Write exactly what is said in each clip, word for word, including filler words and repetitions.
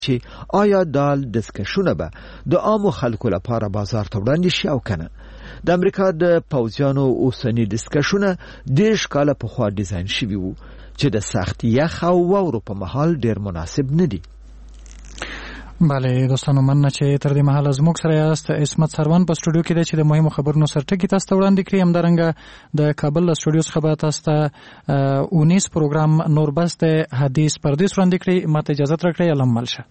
چې آیا دا ډسکشونه به د عامو خلکو لپاره بازار ته وړاندې شي او کنه. د امریکا د پوځیانو اوسنی ډسکشونه ډېر کاله پخوا ډیزاین شوي وو چې د سخت یخ او واورو په مهال ډېر مناسب نه دي. بله دوستانو، مننه چې تر دې مهاله زموږ سره یاست. عصمت سروان په سټوډیو کې دی چې د مهمو خبرونو سرټکي تاسو ته وړاندې کړي. همدارنګه د کابل له سټوډیو څخه به تاسو ته اونیس پروګرام نور بس د حدیث پردیس وړاندې کړي. ماته اجازه راکړئ علم ملشه.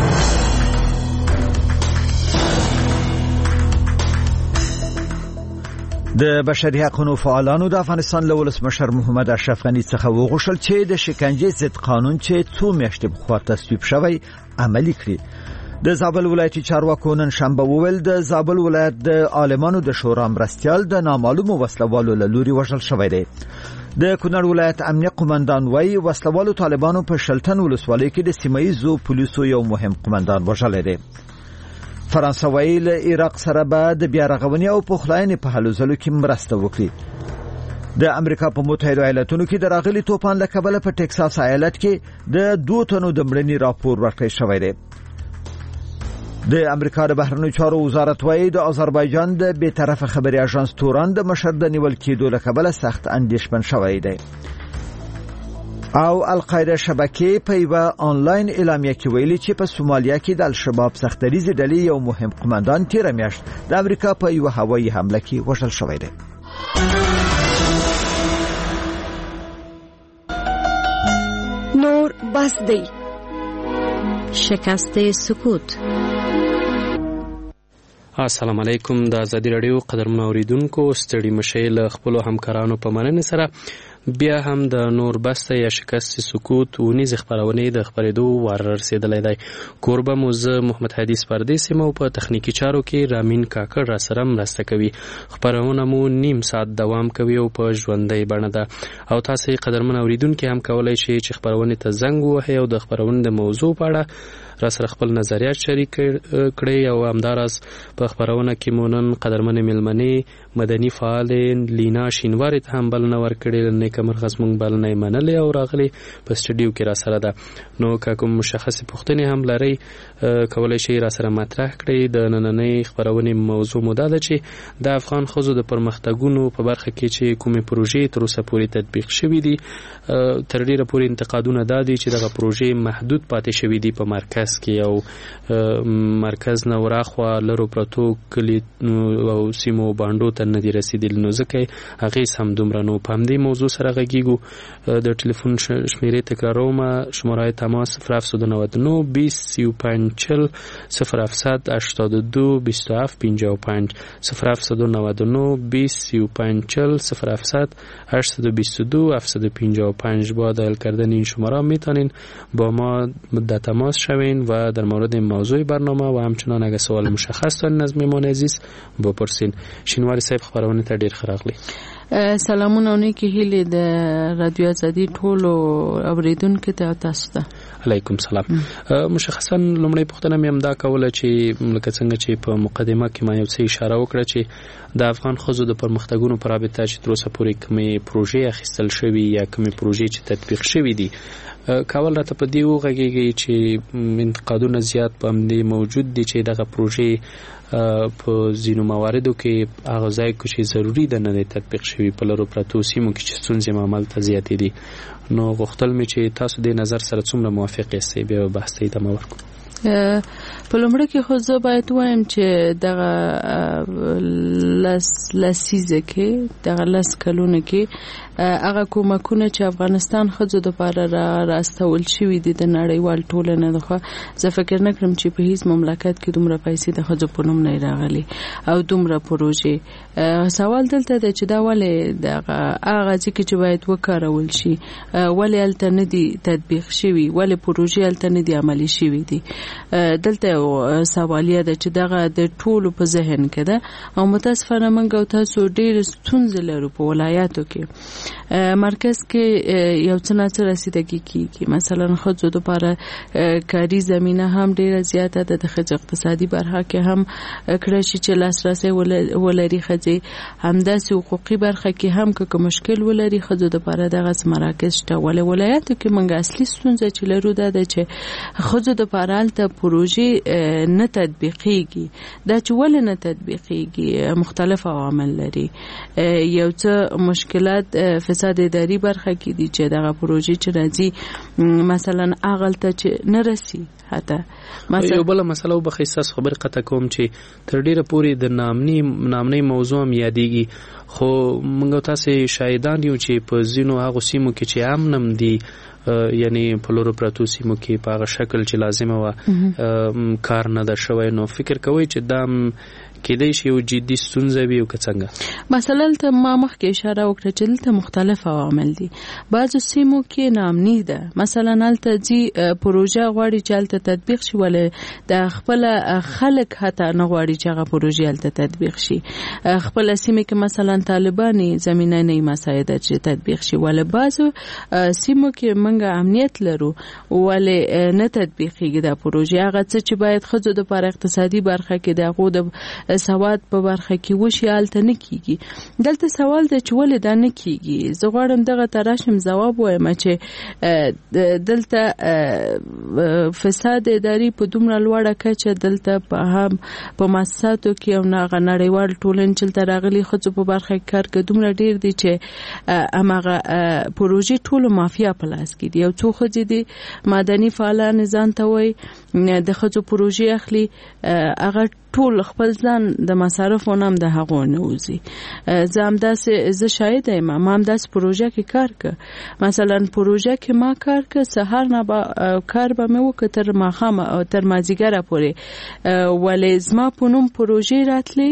د بشري حقوقو فعالانو د افغانستان له ولسمشر محمد اشرف غني څخه وغوښتل چې د شکنجې ضد قانون چې څو میاشتې پخوا تصویب شوی عملي کړي. د زابل ولایتي چارواکو نن شنبه وویل د زابل ولایت د عالمانو د شورا مرستیال د نامعلومو وسلوالو له لوري وژل شوی دی. د کونړ ولایت امنیه قومندان وایي وسلوالو طالبانو په شلتن ولسوالۍ کې د سیمه‌ییزو پولیسو یو مهم قومندان وژلی دی. فرانسه وایي له عراق سره به د بیا رغونې او پخلاینې په هلو ځلو کې مرسته وکړي. د امریکا په متحده ایالاتونو کې د راغلي توپان له کبله په ټکساس ایالت کې د دوه تنو د مړینې راپور ورکړی شوی دی. د امریکا د بهرنیو چارو وزارت وایي د آذربایجان د بی‌طرفه خبري اژانس توران د مشر د نیول کېدو له کبله سخت اندېښمن شوی دی. او القاعده شبکې په یو آنلاین اعلامیه کې ویلي چې په سومالیا کې د الشباب سختریزي ډلې یو مهم قومندان تیر میاشت د امریکا په یو هوایي حمله کې وژل شوی دی. نور بس دی. شکست سکوت. السلام علیکم. د ازادي رادیو قدرمن اوریدونکو، ستړي مشئ له خپل همکارانو په مننه سره بیا هم د نور بسته یا شکست سکوت ونیز خبرونه د خبرېدو وار رسیدلای دی. کوربه موزه محمد حدیث پردیس مو په تخنیکی چارو کې رامین کاکړ را سره مرسته کوي. خبرونه مو نیم ساعت دوام کوي او په ژوندۍ بڼه ده او تاسو قدرمن اوریدونکو هم کولای شئ چې خبرونه ته زنګ ووهئ او د خبرونه د موضوع په اړه را سره خپل نظریات شریک کړئ. او همدارس په خبرونه کې مونن قدرمن ملمنې مدني فعال لینا شینواری ته هم بلنه ورکړې. نیک مرغز مونږ بلنه منلې او راغلي په سټډیو کې را سره ده. نو که کوم مشخص پوښتنې هم لرئ کولای شئ را سره مطرح کړئ. د نننۍ خبرونې موضوع موده ده چې د افغان ښځو د پرمختګونو په برخه کې چې کومې پروژې تر اوسه پورې تطبیق شوې دي. تر ډیره پورې انتقادونه دا دي چې دغه پروژې محدود پاتې شوې دي په مرکز کې او مرکز نه وراخوا لرو پرتو کلی او سیمو باندو ته نه دي رسیدلي. نو ځکه هغې هم دومره نو په همدې موضوع سره غږیږو. د ټلیفون شمیرې تکراروم. شماره تماس صفر هفت نه نه بیست سی و پنج چل صفر هفت هشتاد و دو بیست و هفت پنجاه و پنج صفر هفت نه نه بیست سی و پنج چل صفر هفت هشتاد و بیست و دو هفتصد و پنجاه و پنج. با دایل کردن این شماره میتونین با ما در تماس شوین و در مورد موضوع برنامه و همچنان اگه سوال مشخص دارین از میهمان عزیز بپرسین. شینواری صاحب خبرونه ته ډیر ښه راغلی. سلامونه او نیکی هیلې د رادیو ازادي ټولو اوریدونکو ته تاسو ته. علیکم سلام. مشخصا لومړی پوښتنه مې هم دا کوله چې لکه څنګه چې په مقدمه کې ما یو څه اشاره وکړه چې د افغان ښځو د پرمختګونو په رابطه چې تر اوسه پورې کومې پروژې اخیستل شوي یا کومې پروژې چې تطبیق شوي دي کول راته په دې وغږیږي چې انتقادونه زیات په همدې موجود دي چې دغه پروژې په ځینو مواردو کې هغه ځای کې چې ضروری ده نه تطبیق شوي په لرو پرتو سیمو کې چې ستونزې معمل ته زیاتې دي. نو غوښتل مې چې تاسو د نظر سره څومره موافق یاستئ بیا بحث ته ادامه ورکړو. په لومړي کې خو زه باید وایم چې دغه لس لسیزه کې دغه لس کلونه کې هغه کومکونه چې افغانستان ښځو دپاره را راستول شوي دي د نړیوال ټولنې لخوا زه فکر نه کړم چې په هیڅ مملکت کې دومره پیسې د ښځو په نوم نه راغلي او دومره پروژې. سوال دلته دی چې دا ولې دغه هغه ځای کې چې باید وکارول شي ولې هلته نه دي تطبیق شوي، ولې پروژې هلته نه دي عملي شوي دي. دلته سوالیه ده چې دغه د ټولو په ذهن کې ده او متاسفانه موږ او تاسو ډېر ستونزې لرو په ولایاتو کې مرکز کې یو څه نه څه رسیدګي کیږي. مثلا ښځو دپاره کاري زمینه هم ډېره زیاته ده، د ښځو اقتصادي برخه کې هم کړی شي چې لاسرسی ولري ښځې، همداسې حقوقي برخه کې هم که مشکل ولري ښځو دپاره دغسې مراکز شته. ولې ولایاتو کې موږ اصلي ستونزه چې لرو دا ده چې ښځو دپاره هلته پروژې نه تطبیقیږي. دا چې ولې نه تطبیقیږي مختلف عوامل لري. یو څه مشکلات فساد اداري برخه کې دي چې دغه پروژې چې راځي مثلا هغلته چې نه رسي. حتی یو بله مسله وبخښئ ستاسو خبرې قطع کوم چې تر ډېره پورې د نامني نامنۍ موضوع هم یادېږي، خو موږ تاسې شاهدان یو چې په ځینو هغو سیمو کې چې امن هم دي یعنی په لورو پرتو سیمو کې په هغه شکل چې لازمه وه کار نه ده شوی، نو فکر کوئ چې دا کېدای شي یو جدي ستونزه وي او که څنګه؟ مثلا ته ما مخکې اشاره وکړه چې دلته مختلف عوامل دي. بعضو سیمو کې ناامني ده، مثلا هلته ځي پروژه غواړي چې هلته تطبیق شي ولې د خپله خلک حتی نه غواړي چې هغه پروژې هلته تطبیق شي. خپله سیمه کې مثلا طالبانې زمینه نه مساعده چې تطبیق شي، ولې بعضو سیمو کې موږ امنیت لرو ولې نه تطبیقیږي دا پروژې. هغه څه چې باید ښځو دپاره اقتصادي برخه کې د هغو د سواد په برخه کې وشي هلته نه کیږي. دلته سوال ده چې ولې دا نه کیږي. زه غواړم دغه ته راشم ځواب وایم چې دلته فساد اداري په دومره لوړه کچه دلته په هم په مؤسساتو کې او هغه نړیوال ټولنې چې دلته راغلي ښځو په برخه کې کار کوي دومره ډېر دي چې هماغه پروژې ټولو مافیا په لاس کې دي. یو څو ښځې دي مدني فعالان ځان ته وایي د ښځو پروژې اخلي، هغه ټول خپل ځان د مصارفو نه هم د هغو نه وځي. زه همداسې زه شاهده یم، ما همداسې پروژه کې کار که مثلا پروژه کې ما کار که سهار نه به کار به مې وکړه تر ماښامه تر مازدیګره پورې، ولې زما په نوم پروژې راتلې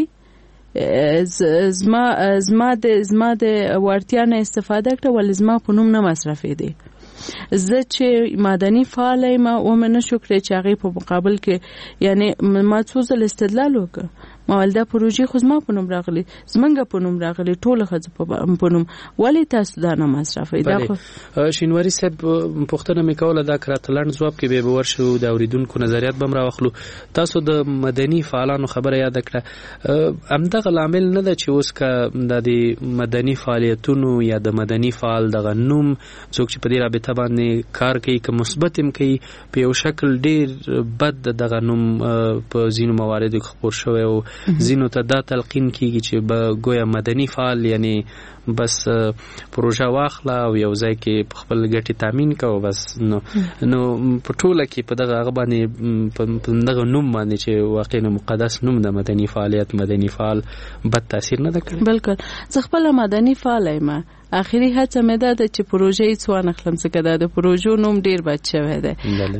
زما زما د زما د وړتیا نه استفاده کړه ولې زما په نوم نه مصرفېدې. زه چې مدني فعاله یم ومې نه شو کړی چې هغې په مقابل کې یعنی ما څو ځل استدلال وکړه ما ویل دا پروژې خو زما په نوم راغلي، زمونږ په نوم راغلي، ټوله ښځو په نوم، ولې تاسو دا نه مصرفوئ؟ شینواري صاحب پوښتنه مې کوله دا که راته لنډ ځواب کې به به ورشو د اورېدونکو نظریات به هم راواخلو. تاسو د مدني فعالانو خبره یاده کړه، همدغه لامل نه ده چې اوس که د دې مدني فعالیتونو یا د مدني فعال دغه نوم څوک چې په دې رابطه باندې کار کوي که مثبت هم کوي په یو شکل ډېر بد دغه نوم په ځینو مواردو کې خپور شوی او ځینو ته دا تلقین کیږي چې به گویا مدني فعال یعنی بس پروژه واخله او یو ځای کې خپل ګټې تامین کوو بس. نو نو په ټوله کې په دغه هغه باندې په دغه نوم باندې چې واقعا مقدس نوم د مدني فعالیت مدني فعال بد تاثیر نه ده کړی. بلکل زه خپله مدني فعال یم، اخري هڅه مې ده چې پروژې هیڅ وانخلم ځکه دا د پروژو نوم ډیر بد شوی دی.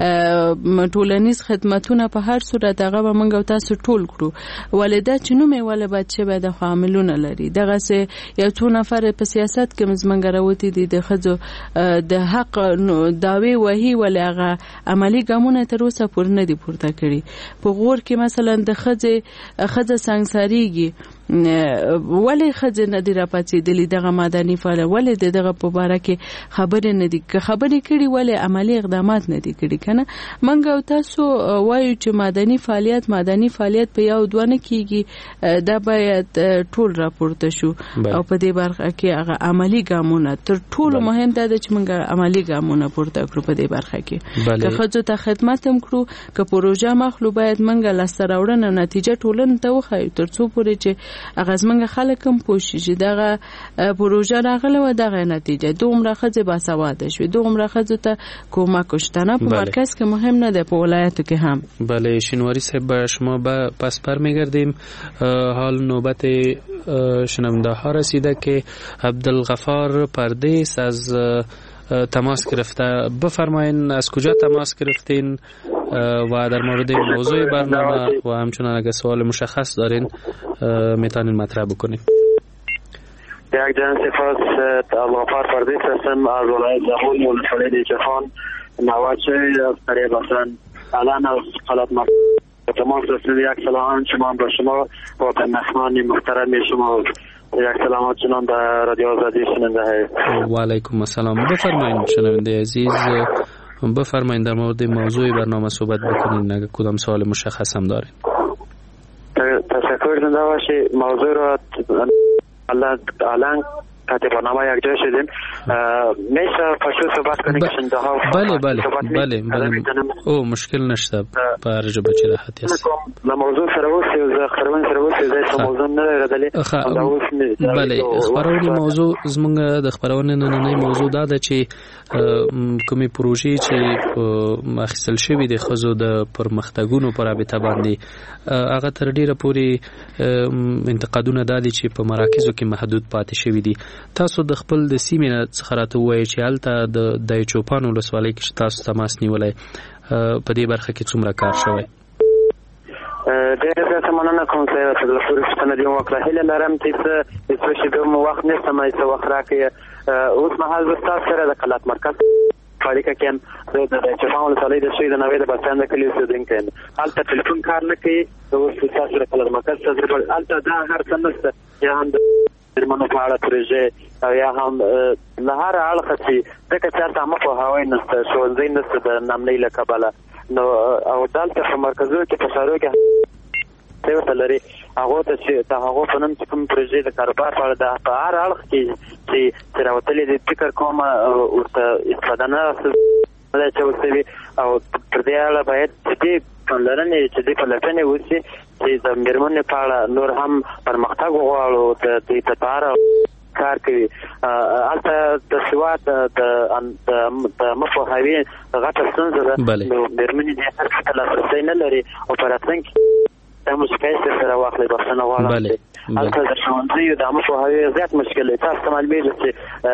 ټولنیز خدمتونه په هر صورت هغه به موږ او تاسو ټول کړو، ولې دا چې نوم یې ولې بد شوی د عاملونه لري. دغسې یو څو نفر په سیاست کې زموږ راوتي دي د ښځو د حق دعوې وهي ولې هغه عملي ګامونه تر اوسه پورې نه دي پورته کړي. په غور کې مثلا د ښځې ښځه سنګساریږي ولې ښځې نه دي راپاڅېدلي، دغه مدني فعال ولې د دغه په باره کې خبرې نه دي که خبرې کړي ولې عملي اقدامات نه دي کړي. کنه موږ او تاسو وایو چې مدني فعالیت مدني فعالیت په یو دوه نه کیږي، دا باید ټول راپورته شو او په دې برخه کې هغه عملي ګامونه تر ټولو مهم ده چې موږ عملي ګامونه پورته کړو په دې برخه کې. که ښځو ته خدمت هم کړو که پروژه مخلو باید موږ لاسته راوړنه نتیجه ټولنې ته وښایو تر څو پورې چې هغه زمونږ خلک هم پوه شي چې دغه پروژه راغله و دغه نتیجه دومره ښځې باسواده شوې، دومره ښځو ته کمک شته نه په مرکز کې مهم نه ده په ولایتو کې هم. بله شینواری صاحب شما به پس برمیگردیم. حال نوبت شنونده ها رسیده که عبدالغفار پردیس از تماس گرفته. بفرمایین از کجا تماس گرفتین و در مورد موضوع برنامه و همچنان اگر سوال مشخص دارین میتونین مطرح بکنین. یک جان سپاس. عبدالغفار پردیس هستم از ولایت زغول ولسوالی دیچخان نواد شوی از قریب هستن. الان از قلات تماس رسید. یک سلام شما به شما و به مهمان محترم شما. یک سلامات جنان در رادیو آزادی شنونده های. و علیکم السلام. بفرمایید شنونده عزیز، بفرمایید در مورد موضوع برنامه صحبت بکنید اگر کدام سوال مشخص هم دارید. تشکر زنده باشی. موضوع را الان که برنامه یک جای شدیم میشه پشت صحبت کنیم که شنده ها بله بله بله بله او مشکل نشته برج بچی راحتی است. موضوع سروسی و خبرونه سروسی زای موضوع نه ردلی بله خبرونه موضوع زمونږ د خبرونه نن موضوع دا ده چې کومې پروژې چې مخصل شوی د خزو د پرمختګونو پر رابطه باندې هغه تر ډیره پوري انتقادونه دادي چې په مراکزو کې محدود پاتې شوی دي. تاسو د خپل د سیمې څخه راته وایي چې هلته د د چوپان ولسوالۍ کې تاسو تماس نیولای په دې برخه کې څومره کار شوی؟ ډېر زیاته مننه کوم چې د فرصتونو دی وکړه. هیله لرم چې څه شي به مو وخت نشته مې څه وخت راکړي. اوس مهال زه تاسو سره د قلات مرکز فاریکه کې د چوپان ولسوالۍ د شوی د نوې د بچان د کلیو اوسېدونکی یم. هلته ټلیفون کار نه کوي. اوس تاسو سره قلات مرکز ته ځئ. هلته دا هر څه نشته یا هم درمنو په اړه پروژې او یا هم له هر اړخه چې ځکه چې هلته عامه پوهاوی نشته، ښوونځی نشته د نامنۍ له کبله، نو او دلته په مرکزونو کې په ښارونو کې څه ورته لري هغو ته چې د هغو په نوم چې کوم پروژې د کاروبار په اړه په هر اړخ کې چې چې راوتلې دي فکر کوم ورته استفاده نه نه اچول شوي او تر دې اړه باید چې دې پاملرنې چې دې پلټنې وشي چې د مېرمنې په اړه نور هم پرمختګ وغواړو د دې په اړه کار کوي. هلته د سواد د مپوهاوي غټه ستونزه ده. نو مېرمنې دې هر څه ته لاسرسی نه لري او په راتلونکي دا مشکل سره واخلي. بخښنه غواړم. هلته د ښوونځیو د عامه پوهاوي زیات مشکل دی. تاسو ته معلومېږي چې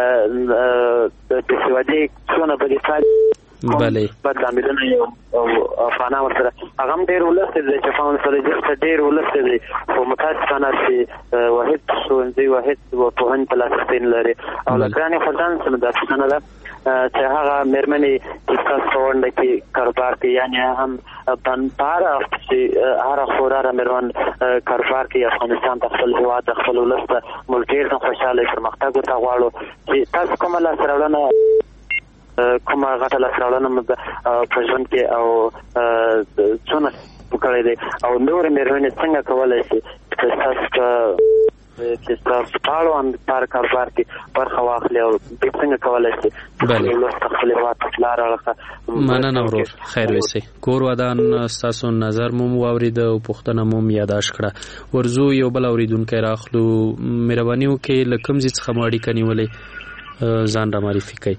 د بېسوادي څونه بدې پایلې بله بد لاملونه یو او افغانان ورسره هغه هم ډېر ولس دی چې چوپان ولسوالۍ دلته ډېر ولس دی خو متاسفانه چې واحد ښوونځی واحد پوهنې ته لاسرسی نه لري او له ګرانې خزان څخه دا پوښتنه ده چې هغه مېرمنې چې ستاسو په ونډه کې کاروبار کوي یعنې هم په هر اړخ چې هره خوراره مېرمن کاروبار کوي افغانستان ته خپل هېواد ته خپل ولس ته موږ ډېر خوشحاله پرمختګ ورته غواړو چې تاسو کومه لاسته راوړنه کومه غټه لاسته راوړنه په ژوند کې او څونه وکړی دی او نورې مېرمنې څنګه کولی شي چې ستاسو په چې ستاسو په اړوند په هر کاروبار کې برخه واخلي او دوی څنګه کولی شي بله خپل هېواد ته لاره اړخه. مننه ورور، خیر ویسئ. کور ودان ستاسو نظر مو واورېده او پوښتنه مو یاداشت کړه. ورځو یو بل اورېدونکی راخلو. مهرباني وکړئ له کوم ځای څخه مو اړیکه نیولې ځان را معرفي کړئ.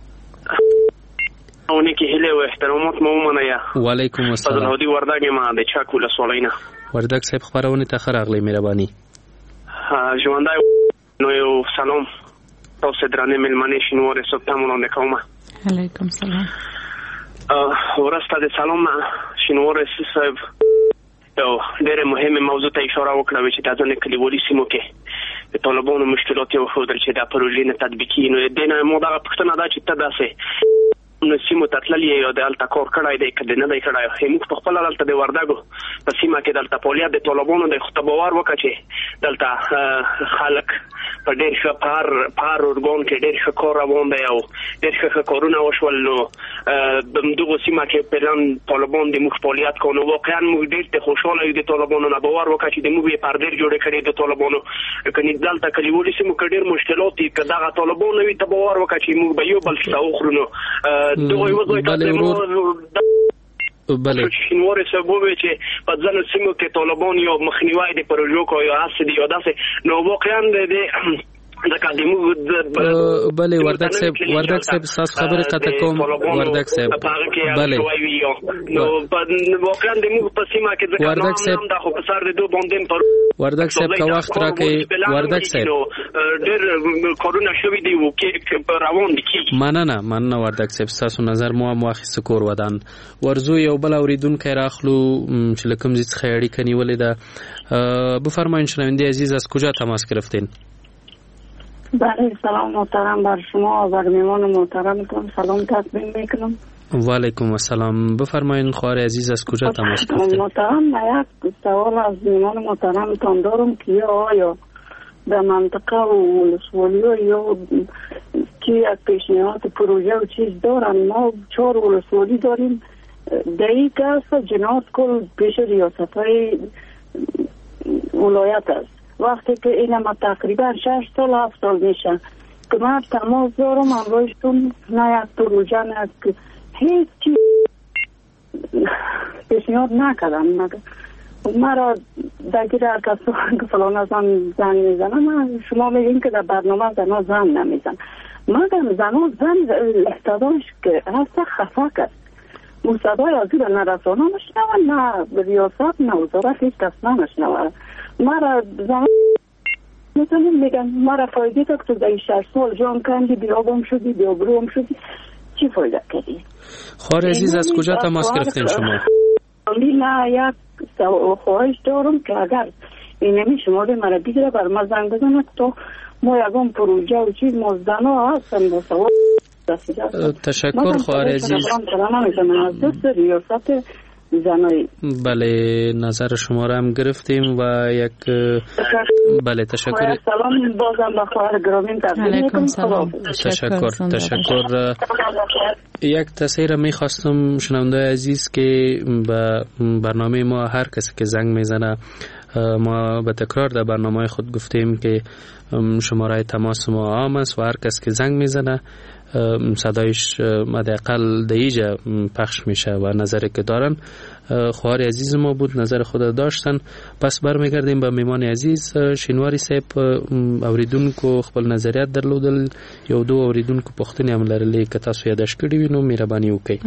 اونې کې هیله او احترامات مو ومنئ. وعلیکم السلام. فضل هادي وردګ یم د چاک ولسوالۍ نه. وردګ صاحب خپرونې ته ښه راغلی. مهرباني. ژوندی نو یو سلام تاسو درانه مېلمنې شینوارې صاحب ته وړاندې کوم. علیکم سلام. ورسته د سلام نه شینوارې صاحب یو ډېره مهمه موضوع ته اشاره وکړه چې تاسو نه کلیوالي سیمو کې د طالبانو مشکلات یو خو درچې د پروژې نه تطبیقي نو د نه مو دا پښتنه دا چې ته داسې نو سیمو تطللی یو د التا کور کړای دی کله نه دی کړای هم په خپل التا د وردګو په سیمه کې دلته پولیس د طالبانو د خطبوار وکړي دلته خلک په ډېر ښه پار پار ورګون کې ډېر ښه کار روان دی او ډېر ښه کارونه وشول. نو د دغه سیمه کې پلان طالبان د مخ فعالیت کوي. واقعا موږ ډېر خوشاله یو د طالبانو نه باور وکړي چې د موږ په ډېر جوړ کړي د طالبانو کني دلته کلیوالي سیمو کې ډېر مشکلات دي کدا طالبانو وي ته باور وکړي چې موږ به یو بل څه وخورو. دوی وځي کله بله شینوارې سبب چې په ځینو سیمو کې طالبان یو مخنیوي د پروژو کوي یا اسدي یا داسې نو واقعا د بله وردګ صاحب وردګ صاحب تاسو خبرې قطع کوم. وردګ صاحب بله نو واقعا د موږ په سیمه کې ځکه وردګ صاحب دا خو په سر د دوه باندې پر وردګ صاحب کا وخت راکې وردګ صاحب ډېر کارونه شوي دي او کې روان دي. مننه مننه وردګ صاحب تاسو نظر مو مواخص کور ودان. ورزو یو بل اوریدونکی راخلو چې لکم زیت خیاړی کنی ولیدا. بفرمایید شنونده عزیز از کجا تماس گرفتین؟ بله سلام محترم بر شما و بر میمان محترمتون سلام تقدیم میکنم. و علیکم السلام. بفرمایید خواهر عزیز از کجا تماس گرفتید؟ محترم، من یک سوال از میهمان محترمتان دارم که آیا در منطقه و ولسوالی یا که یک پیشنهاد پروژه و چیز دارن؟ ما چهار ولسوالی داریم، دهی که است جنات کل پیش ریاست های ولایت است. وقتی که این ما تقریبا شش سال هفت سال میشه که من تماس دارم امروزتون نه یک پروژه نه که هیچ چیز پیشنهاد نکردم. مگه مرا دگیر هر کس که فلان زن زن میزنم، من شما میگین که در برنامه زنها زن نمیزن. مگه زنها زن احتداش که هسته خفه کرد مصدای از این نرسانه نشنوه، نه ریاست نه وزارت هیچ کس نشنوه. مرا زن میتونیم میگن مرا فایده تا که در شش سال جان کندی بیابم شدی بیابروم شدی، چی فایده کردی؟ خواهر عزیز از کجا تماس گرفتین شما؟ نه یک خواهش دارم که اگر اینمی شماره مرا بگیره بر ما زنگ بزنه تو ما یکم پروژه و چیز مزدنا هستن با سوال. تشکر خواهر عزیز. بله نظر شما را هم گرفتیم و یک بله تشکر. سلام بازم به خواهر گرامی تقدیم سلام. تشکر تشکر. یک تصحیح میخواستم شنونده عزیز که به برنامه ما هر کسی که زنگ میزنه ما به تکرار در برنامه خود گفتیم که شماره تماس ما عام است و هر کس که زنگ میزنه صدایش حداقل دیجا پخش میشه و نظری که دارن. خواهر عزیز ما بود نظر خود داشتن. پس برمیگردیم به میمان عزیز. شینواری صاحب اوریدونکو خپل نظریات درلودل، یو دو اوریدونکو پوښتنې هم لرلې که تاسو یاداش کړي وي نو مهرباني وکړئ.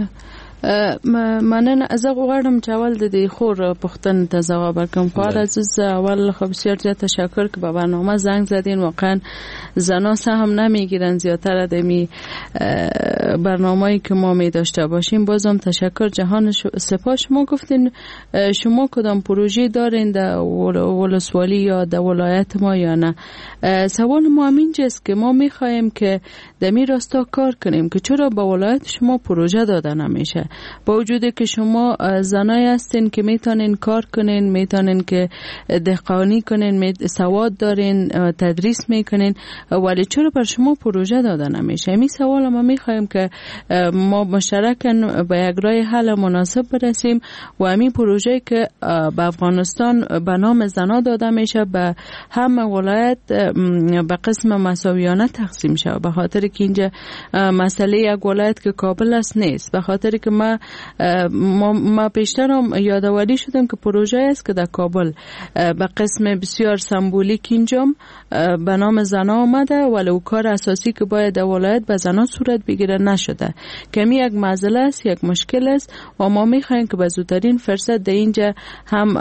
مننه. زه غواړم چې اول د دې خور پوښتنې ته ځواب ورکړم. خواهر عزیز اول خب بسیار زیاد تشکر که به برنامه زنگ زدین. واقعا زنا سهم نمیگیرن زیادتر دمی برنامه‌ای که ما می داشته باشیم. بازم تشکر جهان سپاس. شما گفتین شما کدام پروژه دارین در ولسوالی یا در ولایت ما یا نه؟ سوال ما همینجاست که ما میخوایم که دمی راستا کار کنیم که چرا به ولایت شما پروژه داده نمیشه، با وجودی که شما زنای هستین که میتونین کار کنین، میتونین که دهقانی کنین، سواد دارین، تدریس میکنین، ولی چرا بر شما پروژه داده نمیشه؟ می سوال ما میخوایم که ما مشترکاً به یک راه حل مناسب برسیم و همین پروژه که به افغانستان به نام زنا داده میشه به هم ولایت به قسم مساویانه تقسیم شود، به خاطر که اینجا مسئله یک ولایت که کابل است نیست. به خاطر که ما ما, ما پیشترم یادآوری شدم که پروژه است که در کابل به قسم بسیار سمبولیک اینجام به نام زنا آمده ولی کار اساسی که باید در ولایت به زنا صورت بگیره نشده. کمی یک مسئله است، یک مشکل است و ما میخوایم که به زودترین فرصت در اینجا هم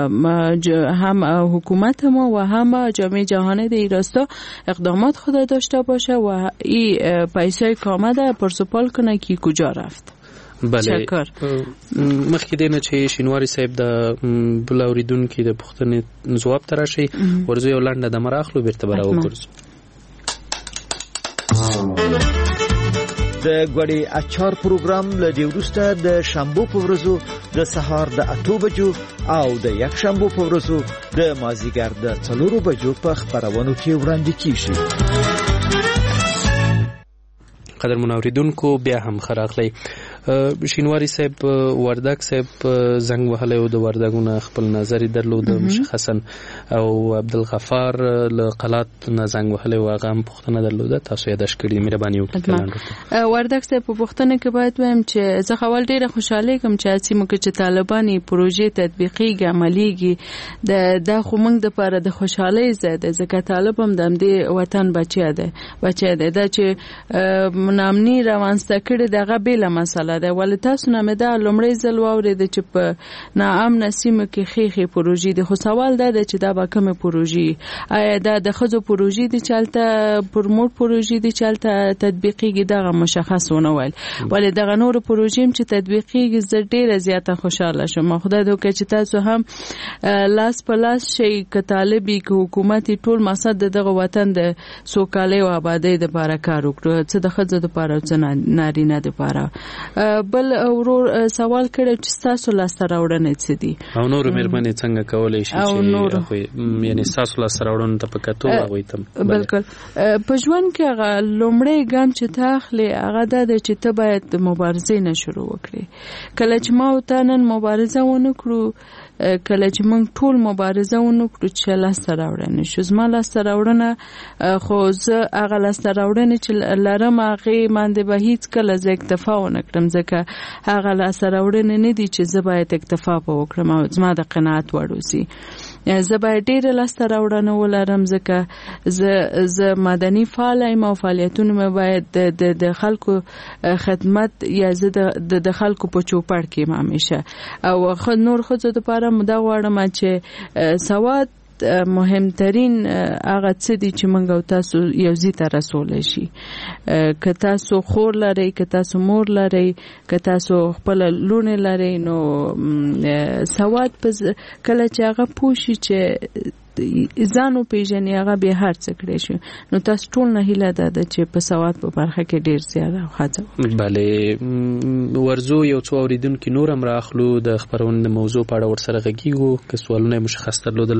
هم حکومت ما و هم جامعه جهانی در راستا اقدامات خود داشته باشه و این پیسای که آمده پرسپال کنه که کجا رفت. بله مخکې دینه چې شینواری صاحب د بل اوریدونکو د پوښتنې ځواب تراشي ورزو یو لنډه د مراخلو بیرته برا وګرځو. د غوړی اچار پروګرام لدی ورسته د شنبه په ورځو د سهار د اته بجو او د یک شنبه په ورځو د مازیګر د څلورو بجو په خبرونو کې وړاندې کیږي. قدر منوریدونکو بیا هم خراغلی شینواری صاحب وردک صاحب زنگ وهلی او د وردګونه خپل نظر درلود مشخصا او عبدالغفار له قلات نه زنگ وهلی او هغه هم پوښتنه درلوده. تاسو یاداش کړئ مهرباني وکړئ. وردک صاحب په پوښتنه کې باید وایم چې زه خپل ډیره خوشاله کوم چې سیمو کې چې طالبانی پروژې تطبیقي عملیږي د د خو موږ د لپاره د خوشحالي زده ځکه طالب هم د دې وطن بچی دی بچی دی دا چې نامني روانسته کړي دغه بیل مسله ده. ولې تاسو نه مې دا لومړی ځل واورېد چې په ناامنه سیمو کې خېخې پروژې دي، خو سوال دا ده چې دا به کومې پروژې؟ آیا دا د ښځو پروژې دي چې هلته پرموټ پروژې دي چې هلته تطبیقېږي؟ دغه مشخص ونه ویل. ولې دغه نورو پروژې هم چې تطبیقېږي زه ډېره زیاته خوشحاله شم. خدای دې وکړي چې تاسو هم لاس په لاس شئ که طالب یې که حکومت یې ټول مقصد د دغه وطن د سوکالۍ او آبادۍ دپاره کار وکړو، څه د ښځو دپاره او څه نارینه دپاره. بل ورور سوال کړی چې تاسو لاسته راوړنې څه دي او نور مېرمنې څنګه کولای شي چې یعنی تاسو لاسته راوړنې ته پکاتو هغه تم بالکل په ژوند کې هغه لومړی ګام چې تاخلي هغه د چې ته باید مبارزه نه شروع وکړي. کله چې ما او تا نن مبارزه ونه کړو، کله چې موږ ټول مبارزه ونه کړو چې لاسته راوړنه شو، زما لاسته راوړنه خو زه هغه لاسته راوړنې چې لرم هغې باندې به هیڅ کله زه اکتفا ونه کړم، ځکه هغه لاسته راوړنې نه دي چې زه باید اکتفا به وکړم او زما د قناعت وړ اوسي. زه باید ډېره لاسته راوړنه ولرم ځکه زه زه مدني فعاله یم او فعالیتونه مې باید د د خلکو خدمت یا زه د د خلکو په چوپړ کې یم همیشه. او نور ښځو دپاره مو دا غواړم چې سواد مهمترین هغه څه دي چې موږ او تاسو یو ځای ته رسولی شي. که تاسو خور لرئ، که تاسو مور لرئ، که تاسو خپله لوڼې لرئ، نو سواد کله چې هغه پوه شي چې ځان وپېژني هغه بیا هر څه کړی شي، نو تاسو ټول نه هیله ده ده چې په سواد په برخه کې ډېر زیاده هڅه وکړئ. بله، ورځو یو څو اورېدونکي نور هم راخلو د خپرونې د موضوع په اړه ورسره غږیږو که سوالونه یې مشخص درلودل.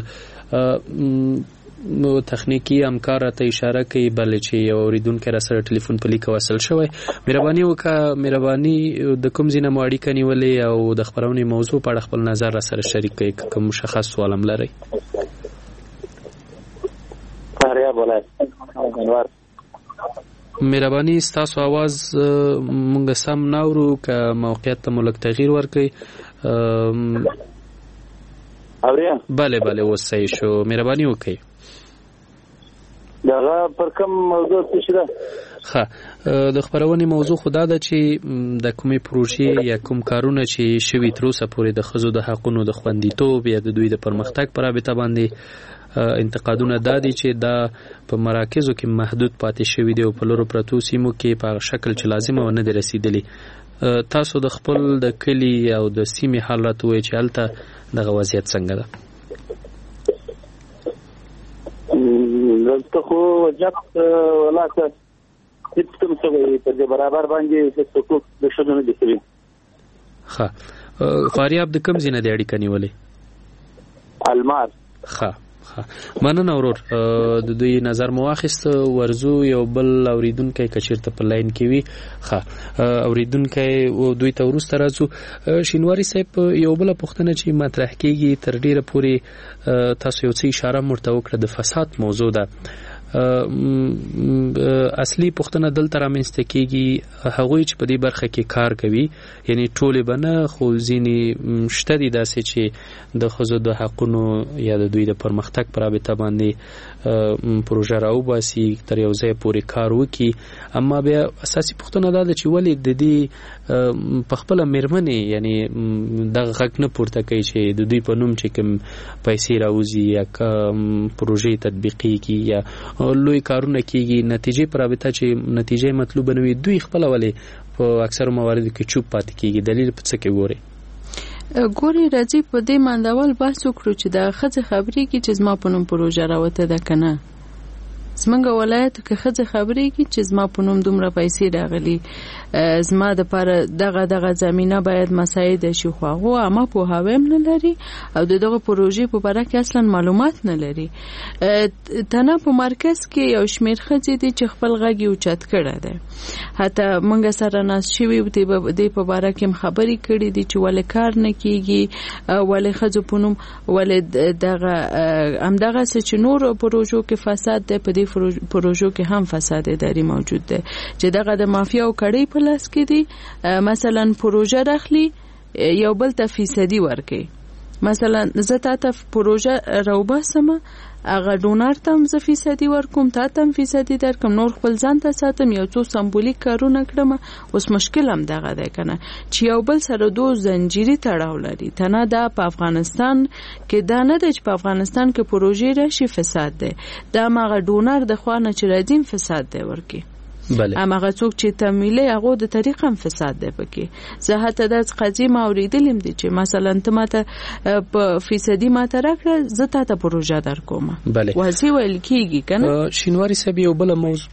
نو تخنیکی همکار ته اشاره کوي بلې چې یو اورېدونکی را سره ټلیفون په لیکه وصل شوی. مهرباني وکړه مهرباني د کوم ځای نه مو اړیکه نیولې او د خپرونې موضوع په اړه خپل نظر را سره شریک کړئ که کوم مشخص سوال هم لرئ. مهرباني ستاسو आवाज مونږ سم ناورو که موقعیت ته مو لږ تغییر ورکړئ. اوریا بله بله اوس صحیح شو. مهرباني وکړئ. دغه پر کوم موضوع څه ده؟ ښه، د خپرونې موضوع خو دا ده چې د کومې پروژې یا کوم کارونه چې شوي تر اوسه پورې د ښځو د حقونو د خوندیتوب یا د دوی د پرمختګ په رابطه باندې انتقادونه دا دي چې دا په مراکزو کې محدود پاتې شوي دي او په لرو پرتو سیمو کې په شکل چې لازمه ونه دي رسیدلي. تاسو د خپل د کلي او د سیمې حالت وایي چې هلته دغه وضعیت څنګه ده؟ دلته خو وضعیت ولاکه هېڅ کوم څه وایي په دې برابر باندې هېڅ حقوق د ښځو نه دي شوي. ښه، فاریاب د کوم ځای نه دی اړیکه نیولې؟ المار. ښه ښه، مننه ورور. د دوی نظر مو واخیست. ورزو یو بل اوریدونکی که چېرته په لاین کې وي. ښه، اوریدونکی دوی ته وروسته راځو. شینواري صاحب، یو بله پوښتنه چې مطرح کېږي تر ډېره پورې تاسو یو څه اشاره هم ورته وکړه، د فساد موضوع ده. اصلي پوښتنه دلته رامنځته کېږي هغوی چې په دې برخه کې کار کوي، یعنی ټولې به نه، خو ځینې شته دي داسې چې د ښځو د حقونو یا د دوی د پرمختګ په رابطه باندې پروژه راوباسي، تر یو ځای پورې کار وکړي. اما بیا اساسي پوښتنه دا ده چې ولې د دې په خپله مېرمنې یعنی دغه غږ نه پورته کوي چې د دوی په نوم چې کوم پیسې راوځي یا پروژې تطبیقېږي یا لوی کارونه کېږي، نتیجې په رابطه چې نتیجې مطلوبه نه وي، دوی خپله ولې په اکثرو مواردو کې چوپ پاتې کېږي؟ دلیل په څه کې ګورئ؟ ګوري راځي په دې باندې بحث وکړو چې د ښځې خبرېږي چې زما په نوم پروژه راوته ده که نه. زمونږ ولایتو کې ښځې خبرېږي چې زما په نوم دومره پیسې راغلي، زما دپاره دغه دغه زمینه باید مساعده شي، خو هغو عامه پوهاوی هم نه لري او د دغه پروژې په باره کې اصلا معلومات نه لري. تنه په مرکز کې یو شمېر ښځې دي چې خپل غږ یې اوچت کړی دی، حتی موږ سره ناست شوي دې په باره کې هم خبرې کړي دي چې ولې کار نه کېږي، ولې ښځو په نوم، ولې دغه همدغسې چې نورو پروژو کې فساد دی، په دې پروژو کې هم فساد اداري موجود دی چې دغه د مافیا او کړۍ په لاس کې دي. مثلا پروژه راخلي یو بل ته فیصدي ورکوي، مثلا زه تا ته پروژه راوباسم، هغه ډونر ته هم زه فیصدي ورکوم، تا ته هم فیصدي درکم، نور خپل ځان ته ساتم، یو څو سمبولیک کارونه کړم. اوس مشکل هم دغه دی که نه چې یو بل سره دو زنجیري تړاو لري. تنه دا په افغانستان کې دا نه دی چې په افغانستان کې پروژې راشي فساد دی، دا هماغه ډونر د خوا نه چې راځي فساد دی ورکي. بله، هماغه څوک چې تمویلي هغو د طریق هم فساد دی پکې. زه حتی داسې قضیې ما اورېدلې دي چې مثلا ته ماته په فیصدي ماته راکړه، زه تا ته پروژه در کوم. بله، واضح ویل کېږي که نه؟ شینواري صاحب، یو بله موضوع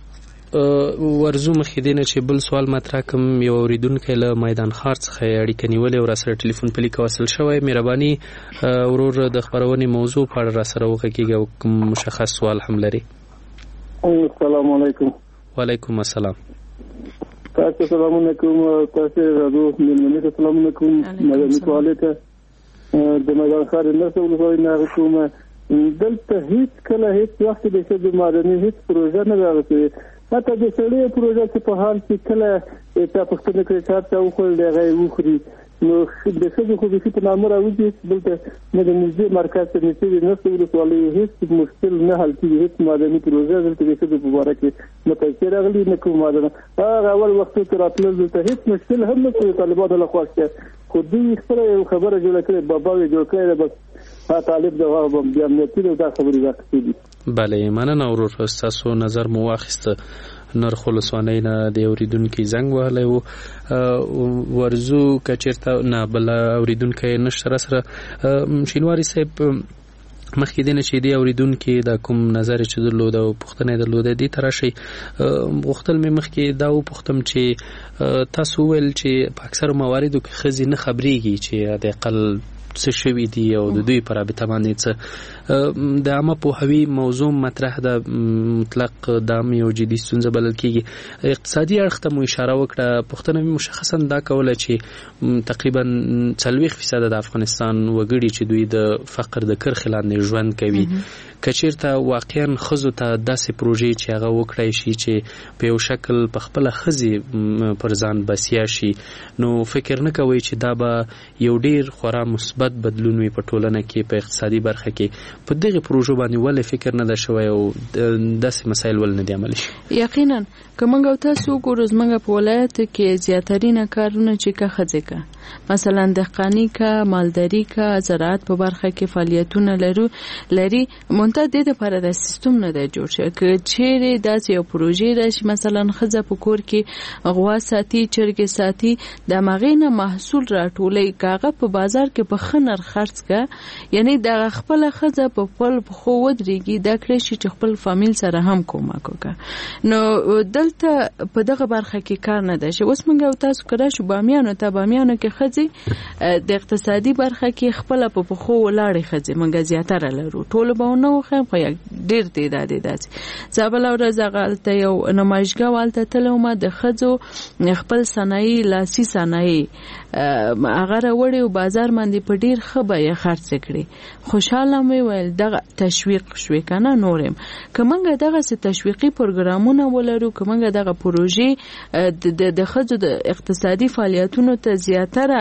ورزو مخیدینه چې بل سوال مطرح کوم یو اوریدونکو له میدان خار څخه اړیکه نیولې او را سره ټلیفون په لیک وصل شوی مهرباني ورور د خبرونې موضوع په اړه را سره وکړئ او کوم مشخص سوال هم لري. السلام علیکم. وعلیکم السلام. تاسو سلام علیکم. تاسو راځو مېلمنې ته سلام علیکم. مدني سوال ته د میدان خار نه څه ولوي نه کومه دلته هیڅ کله هیڅ وخت د څه د مدني هیڅ پروژه نه راغلی. حتی د سړی پروژه چې په حال کې کله تا پښتنه کې چارته وخل دی غي وخري نو د څه خو د څه په نامه راوځي دلته نه د نږدې مرکز ته نږدې نه څه ولولې هیڅ مشکل نه حل کیږي. هیڅ مدني پروژه دلته د څه په اړه کې نه پیسې راغلي نه کوم مدني هغه اول وخت کې راتلل دلته هیڅ مشکل هم نه کوي. طالبانو له خوا چې خو دې خبره خبره جوړه کړې بابا یې جوړ کړې بس طالب دا بیا امنیتي دا خبرې راکړي. بله مننه ورور تاسو نظر مو واخیسته. نرخ ولسوانۍ نه د اوریدونکو زنګ وهلی و ورزو کچیرته نه بل اوریدونکو نشته سره شینواری صاحب مخکې دینه چې دی اوریدونکو د کوم نظر چې درلود او پوښتنه درلود دي ترشي غوښتل مې مخکې دا و پوښتم چې تاسو ول چې په اکثر مواردو کې خزي نه خبريږي چې د اقل څه شوي دي او د دوی پر رابطه باندې څه د عامه پوهاوی موضوع مطرح د مطلق دامي او جدي ستونزه بلل کېږي. اقتصادي اړخ ته مو اشاره وکړه. پښتنه مشخصا دا کوله چې تقریبا څلوېښت فیصد د افغانستان وګړي چې دوی د فقر د کرښې لاندې ژوند کوي. کچیرته واقعا خزو ته داسې پروژې چې هغه وکړای شي چې په یو شکل په خپل خزي پر ځان بسیا شي نو فکر نه کوي چې دا به یو ډیر خورا مثبت بدلون وي په ټولنه کې په اقتصادي برخه کې. په دغه پروژو باندې ولې فکر نه ده شوی او داسې مسایل ول نه دي عملي شي؟ یقینا کومنګ تاسو ګورئ زمنګ په ولایت کې زیاترینه کارونه چې کا خځه کا مثلا دهقانی کا مالداری کا زراعت په برخه کې فعالیتونه لرو لري مونته د لپاره د سیستم نه دی جوړ شوی چې چیرې داسې یو پروژې راشي مثلا خځه په کور کې غوا ساتي چرګ ساتي د مغینه محصول راټولې کاغه په بازار کې په خنر خرڅ کا یعنی د خپل خځه په خپل خو ودرېږي دا کړی چې خپل فامیل سره هم کومک وکړي. نو دلته په دغه برخه کې کار نه دی چې اوس موږ تاسو کړه شو بامیانو ته بامیانو کې خځې د اقتصادي برخه کې خپل په خو ولاړې خځې موږ زیاتره لرو ټول به نو خو په ډیر تعداد دي. زابل او رزغالته یو نمایشګاه والته تلومه د خځو خپل صنایع لاسي صنایع هغه وړي او بازار باندې په ډیر خبره یې خرڅ کړي. خوشاله مې ویل دغه تشویق شوي کنه نورم کومنګ دغه تشویقي پروګرامونه ولرو کومنګ دغه پروژې د خځو د اقتصادي فعالیتونو ته زیاتره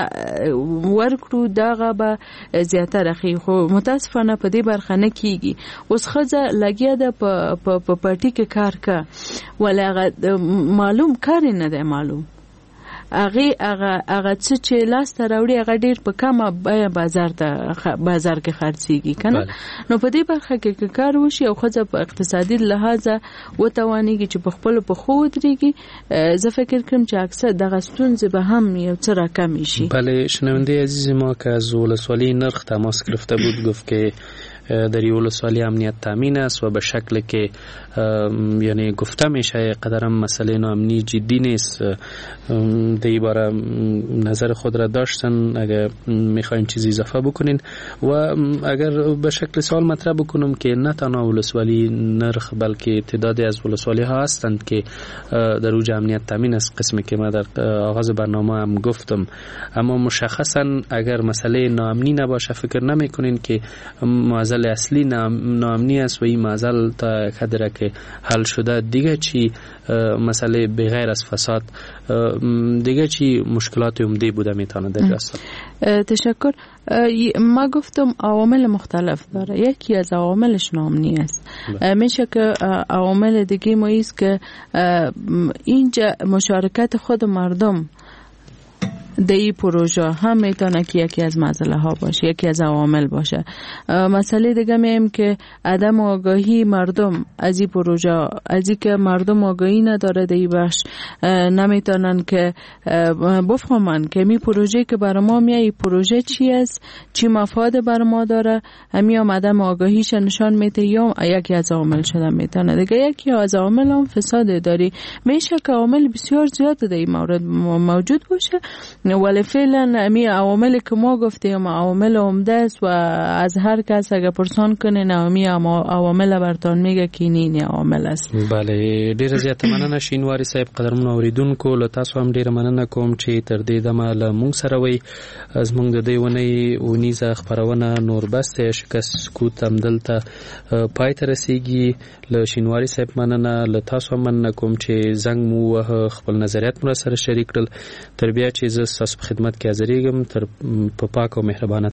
ورکړو دغه به زیاتره خي خو متاسفانه په دې برخه نه کیږي. اوس خځه لګیا ده په په پارټي کې کار کا ولا معلوم کار نه ده معلوم هغه هغه هغه چې لاس ته راوړي هغه ډیر په کمه بازار ته بازار کې خرڅيږي کنه. نو په دې برخه کې کار وشي او خځه په اقتصادي لحاظ وتوانيږي چې په خپل په خو ودرېږي. زه فکر کوم چې اکثر دغه ستونزې به هم یو څه راکم شي. بله شنونده عزیز ما که از ولسوالی نرخ تماس گرفته بود گفت که در ولسوالی امنیت تامین است و به شکل که یعنی گفته میشه قدرم مسئله ناامنی جدی نیست. در این باره نظر خود را داشتن اگر میخواین چیزی اضافه بکنین و اگر به شکل سوال مطرح بکنم که نه تنها ولسوالی نرخ بلکه تعدادی از ولسوالی ها هستند که در اوج امنیت تامین است قسمی که ما در آغاز برنامه هم گفتم اما مشخصا اگر مسئله ناامنی نباشه فکر نمی کنین که معضل اصلی ناامنی است و این معضل تا قدره که حل شده دیگه چی مسئله بغیر از فساد دیگه چی مشکلات عمده بوده میتونه در جلسه؟ تشکر. ما گفتم عوامل مختلف داره. یکی از عواملش ناامنی است. میشه که عوامل دیگه ما است که اینجا مشارکت خود مردم در این پروژه هم میتونه که یکی از مسئله ها باشه، یکی از عوامل باشه. مسئله دیگه میم که عدم آگاهی مردم از این پروژه، از این که مردم آگاهی نداره در این بخش، نمیتونن که بفهمن که می پروژه که برای ما میای این پروژه چی است، چی مفاد برای ما داره. همی هم عدم آگاهیش نشان میده یا یکی از عوامل شده میتونه. دیگه یکی از عوامل هم فساد داری. میشه که عوامل بسیار زیاد در این مورد موجود باشه، ولی فعلا همی عوامل که ما گفتیم عوامل عمده است و از هر کس اگه پرسان کنه نامی عوامل برتان میگه که این عوامل است. بله، ډیره زیاته مننه شینواری صاحب. قدرمن اوریدونکو له تاسو هم ډیره مننه کوم چې تر دې دمه له موږ سره وئ. زموږ د دې ونې اونیزه خپرونه نوربسته شکست سکوت هم دلته پای ته رسیږي. له شینواری صاحب مننه، له تاسو هم مننه کوم چې زنګ مو وه، خپل نظریات مو سره شریک کړل. تر بیا چې زه ستاسو په خدمت کې حاضرېږم، تر په پاک او مهربانه